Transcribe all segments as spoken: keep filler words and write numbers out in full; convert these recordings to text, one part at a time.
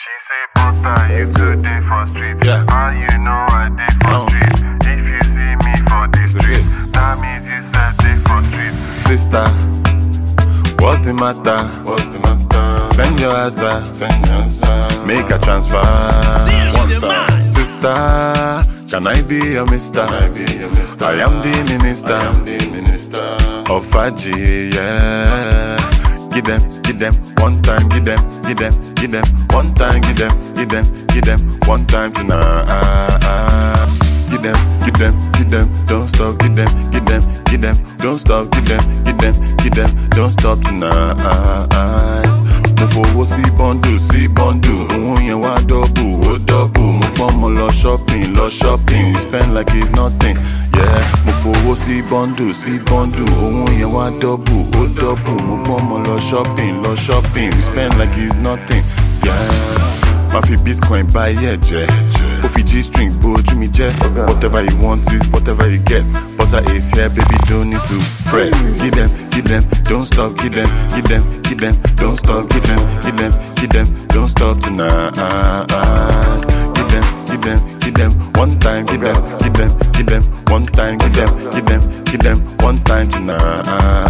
She say, butter, you too dey for street. Yeah. How you know I dey for Oh. street? If you see me for the street, that means you said dey for street. Sister, what's the matter? What's the matter? Send your answer. Send your answer. Make a transfer. One time. Sister, can I be your mister? Can I be your mister? I am the minister. I am the minister of Faji, yeah. Give them, give them one time, give them, give them, give them one time, give them, give them, give them one time tonight. Give them, give them, give them, don't stop, give them, give them, give them, don't stop, give them, give them, give them, don't stop tonight. Mo fowó sí bọ́ndù, sí bọ́ndù, òun yẹn wá dọ́bù, ó dọ́bù. Mo pọ́n mo lọ shopping, lọ shopping, we spend like it's nothing. Yeah, mo fowó sí bọ́ndù, sí bọ́ndù, òun yẹn wá dọ́bù, ó dọ́bù. Mo pọ́n mo lọ shopping, lọ shopping, we spend like it's nothing. Yeah, ma fi bitcoin buy ẹ̀jẹ̀, ó fi G-string bójú mi jẹ́. Whatever you want is whatever you get. Butter is here, baby, don't need to fret. Give them, give them, don't stop, give them, give them, give them, don't stop, give them, give them, give them, don't stop tonight. Give them, give them, give them, one time, give them, give them, give them, one time, give them, give them, give them, one time tonight.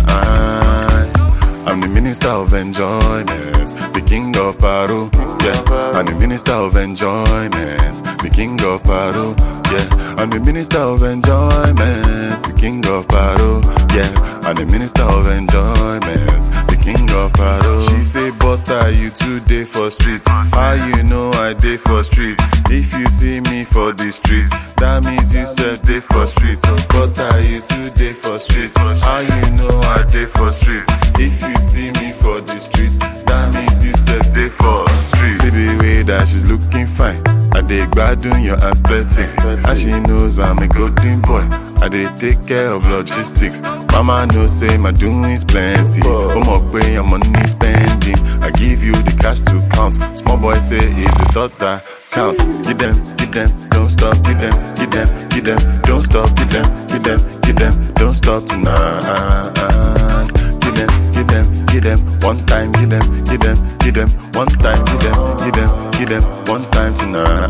I'm the minister of enjoyment, the king of Paro, yeah. I'm the minister of enjoyment, the king of Paro, yeah. I'm the minister of enjoyment, the king of Paro, yeah. I'm the minister of enjoyment, the king of Paro. She say, butter, you too dey for street. How you know I dey for street? If you see me for the streets, that means you said dey for street. Butter, you too dey for street. How you know I dey for street? If you see me for the streets, that means you said dey for street. See the way that she's looking fine. I dey gbadun your aesthetics, and she knows I'm a golden boy. I dey take care of logistics. Mama knows say my doing's plenty. Oh my way, I'm money spending. I give you the cash to count. Small boy say it's a thought that counts. Give them, give them, don't stop. Give them, give them, give them, don't stop. Give them, give them, give them, don't stop tonight. Give them, give them, give them one time. Give them, give them, give them one time. Give them, give them, give them one time tonight.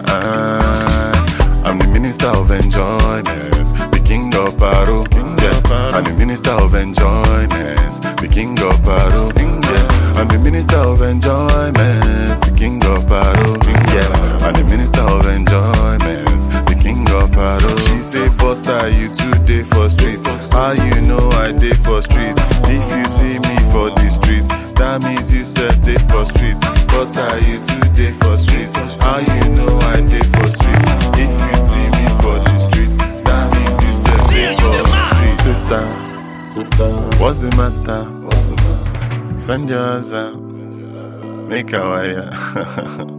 I'm the minister of enjoyment, the king of Paro, yeah. I'm the minister of enjoyment, the king of Paro, yeah. I'm the minister of enjoyment, the king of Paro, yeah. I'm the minister of enjoyment, the king of Paro. She say, butter, you too dey for streets. How you know I dey for streets? If you see me for the streets, that means you said dey for streets. Butter, you too dey for streets. How you know I dey for streets? If you see me for the streets, that means you said dey for streets. Sister, sister, what's the matter? What's the matter? Send your answer. Make a wire.